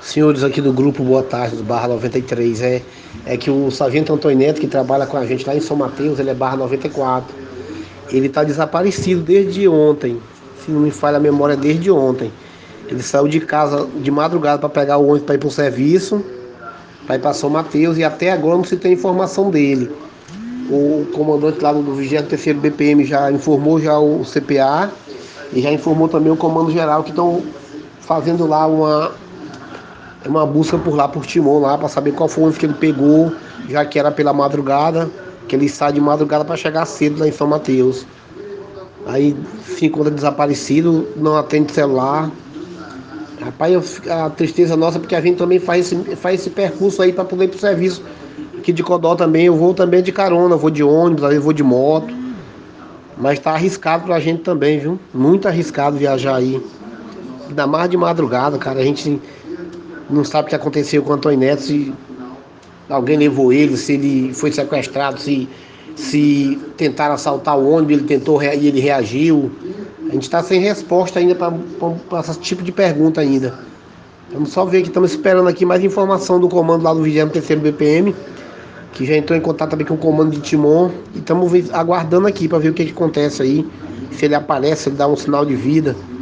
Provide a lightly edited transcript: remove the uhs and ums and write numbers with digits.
Senhores aqui do grupo, boa tarde, do Barra 93. É que o Sargento Antônio Neto, que trabalha com a gente lá em São Mateus, ele é Barra 94. Ele está desaparecido desde ontem. Se não me falha a memória, desde ontem. Ele saiu de casa de madrugada para pegar o ônibus para ir para o serviço, para ir para São Mateus, e até agora não se tem informação dele. O comandante lá do 23º BPM já informou já o CPA e já informou também o Comando Geral, que estão fazendo lá uma busca por lá, por Timon lá, para saber qual foi o ônibus que ele pegou, já que era pela madrugada, que ele sai de madrugada para chegar cedo lá em São Mateus. Aí se encontra desaparecido, não atende celular. Rapaz, a tristeza nossa, porque a gente também faz esse percurso aí para poder ir pro serviço. Aqui de Codó também, eu vou também de carona, vou de ônibus, às vezes vou de moto. Mas tá arriscado pra gente também, viu? Muito arriscado viajar aí. Ainda mais de madrugada, cara. A gente não sabe o que aconteceu com o Antônio Neto, se alguém levou ele, se ele foi sequestrado, se tentaram assaltar o ônibus, ele tentou e ele reagiu. A gente está sem resposta ainda para esse tipo de pergunta ainda. Vamos só ver que estamos esperando aqui mais informação do comando lá do 23º BPM, que já entrou em contato também com o comando de Timon, e estamos aguardando aqui para ver o que acontece aí, se ele aparece, se ele dá um sinal de vida.